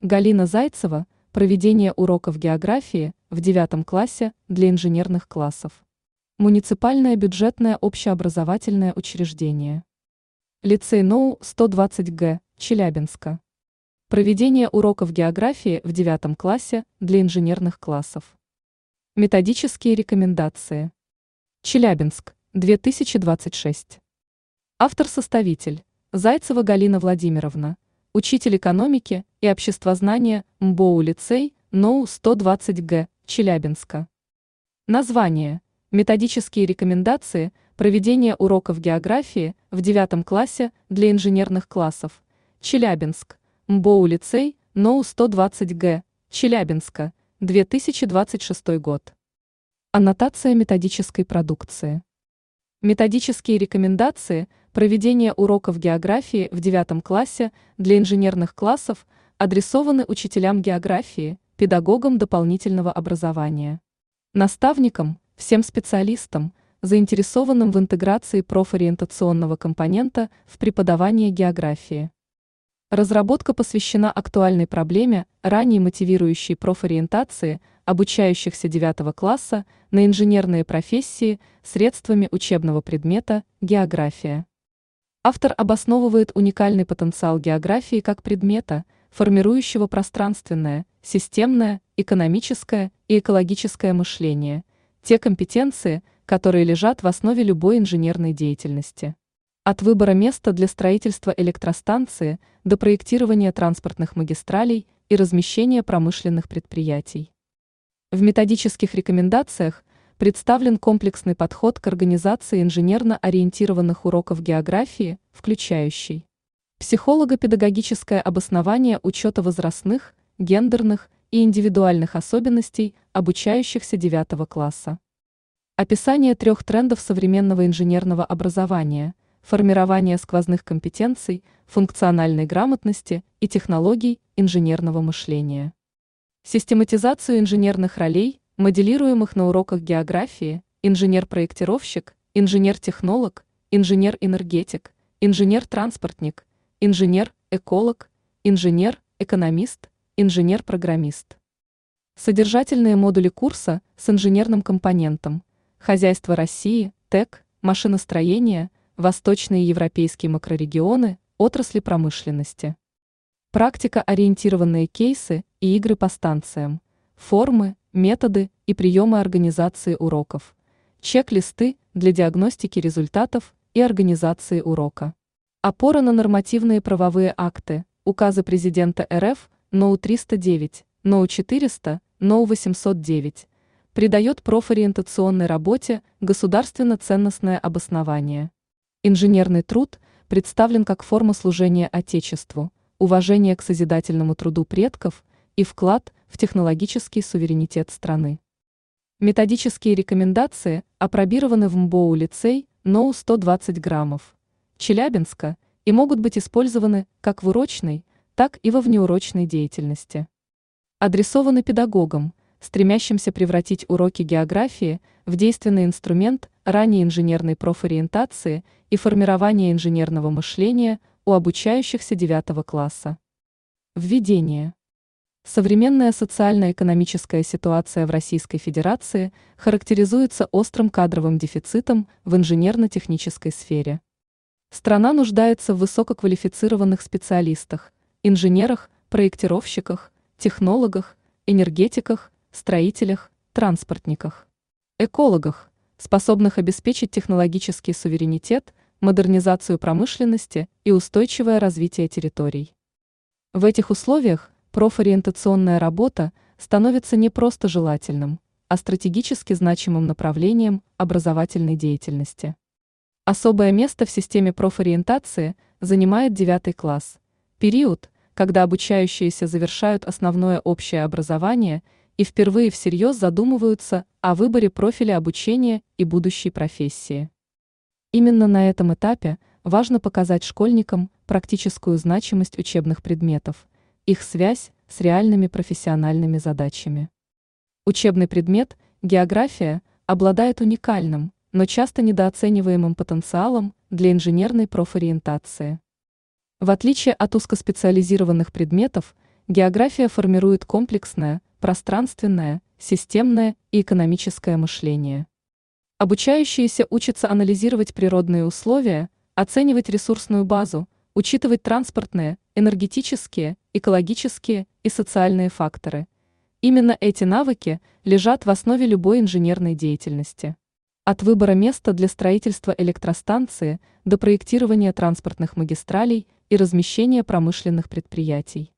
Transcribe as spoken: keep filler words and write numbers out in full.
Галина Зайцева. Проведение уроков географии в девятом классе для инженерных классов. Муниципальное бюджетное общеобразовательное учреждение. Лицей НОУ сто двадцать Г, Челябинска. Проведение уроков географии в девятом классе для инженерных классов. Методические рекомендации. Челябинск, две тысячи двадцать шесть. Автор-составитель Зайцева Галина Владимировна, учитель экономики и обществознания МБОУ лицей НОУ сто двадцать Г, Челябинска. Название. Методические рекомендации проведения уроков географии в девятом классе для инженерных классов. Челябинск. МБОУ лицей НОУ сто двадцать Г, Челябинска, две тысячи двадцать шестой год. Аннотация методической продукции. Методические рекомендации проведения уроков географии в девятом классе для инженерных классов адресованы учителям географии, педагогам дополнительного образования, наставникам, всем специалистам, заинтересованным в интеграции профориентационного компонента в преподавание географии. Разработка посвящена актуальной проблеме ранее мотивирующей профориентации обучающихся девятого класса на инженерные профессии средствами учебного предмета «География». Автор обосновывает уникальный потенциал географии как предмета, формирующего пространственное, системное, экономическое и экологическое мышление, те компетенции, которые лежат в основе любой инженерной деятельности. От выбора места для строительства электростанции до проектирования транспортных магистралей и размещения промышленных предприятий. В методических рекомендациях представлен комплексный подход к организации инженерно-ориентированных уроков географии, включающий психолого-педагогическое обоснование учета возрастных, гендерных и индивидуальных особенностей обучающихся девятого класса. Описание трех трендов современного инженерного образования, формирование сквозных компетенций, функциональной грамотности и технологий инженерного мышления. Систематизацию инженерных ролей, моделируемых на уроках географии: инженер-проектировщик, инженер-технолог, инженер-энергетик, инженер-транспортник, инженер-эколог, инженер-экономист, инженер-программист. Содержательные модули курса с инженерным компонентом: хозяйство России, ТЭК, машиностроение, восточные европейские макрорегионы, отрасли промышленности. Практика-ориентированные кейсы и игры по станциям, формы, методы и приемы организации уроков, чек-листы для диагностики результатов и организации урока. Опора на нормативные правовые акты, указы президента РФ, НОУ триста девять, НОУ четыреста, НОУ восемьсот девять, придает профориентационной работе государственно-ценностное обоснование. Инженерный труд представлен как форма служения Отечеству, уважение к созидательному труду предков и вклад в технологический суверенитет страны. Методические рекомендации апробированы в МБОУ лицей НОУ сто двадцать граммов, Челябинска, и могут быть использованы как в урочной, так и во внеурочной деятельности. Адресованы педагогам, стремящимся превратить уроки географии в действенный инструмент ранней инженерной профориентации и формирования инженерного мышления у обучающихся девятого класса. Введение. Современная социально-экономическая ситуация в Российской Федерации характеризуется острым кадровым дефицитом в инженерно-технической сфере. Страна нуждается в высококвалифицированных специалистах, инженерах, проектировщиках, технологах, энергетиках, строителях, транспортниках, экологах, способных обеспечить технологический суверенитет, модернизацию промышленности и устойчивое развитие территорий. В этих условиях профориентационная работа становится не просто желательным, а стратегически значимым направлением образовательной деятельности. Особое место в системе профориентации занимает девятый класс, период, когда обучающиеся завершают основное общее образование и впервые всерьез задумываются о выборе профиля обучения и будущей профессии. Именно на этом этапе важно показать школьникам практическую значимость учебных предметов, их связь с реальными профессиональными задачами. Учебный предмет «География» обладает уникальным, но часто недооцениваемым потенциалом для инженерной профориентации. В отличие от узкоспециализированных предметов, География формирует комплексное, пространственное, системное и экономическое мышление. Обучающиеся учатся анализировать природные условия, оценивать ресурсную базу, учитывать транспортные, энергетические, экологические и социальные факторы. Именно эти навыки лежат в основе любой инженерной деятельности. От выбора места для строительства электростанции до проектирования транспортных магистралей и размещения промышленных предприятий.